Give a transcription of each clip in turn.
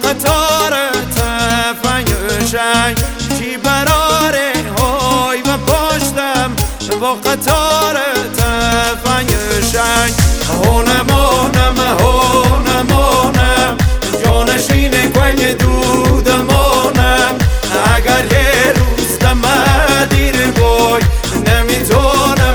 قطار تفنگشنگ چی براره های و پشتم با قطار تفنگشنگ هونمونم جانشین کنگ دودمونم اگر یه روز دم دیر بای نمیتونم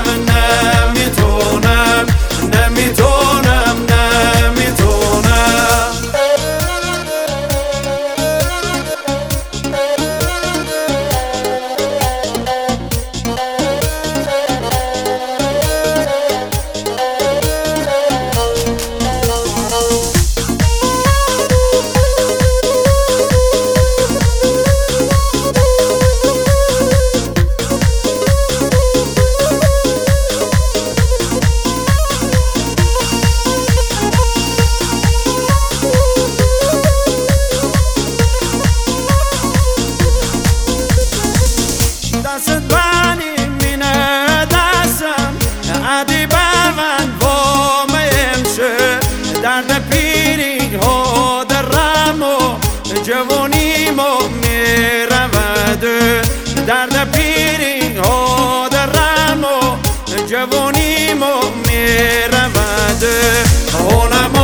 دست بانی مینه دستم عدی بر من وام امشه درد پیری ها درم و جوانیمو میرود درد پیری ها درم و جوانیمو میرود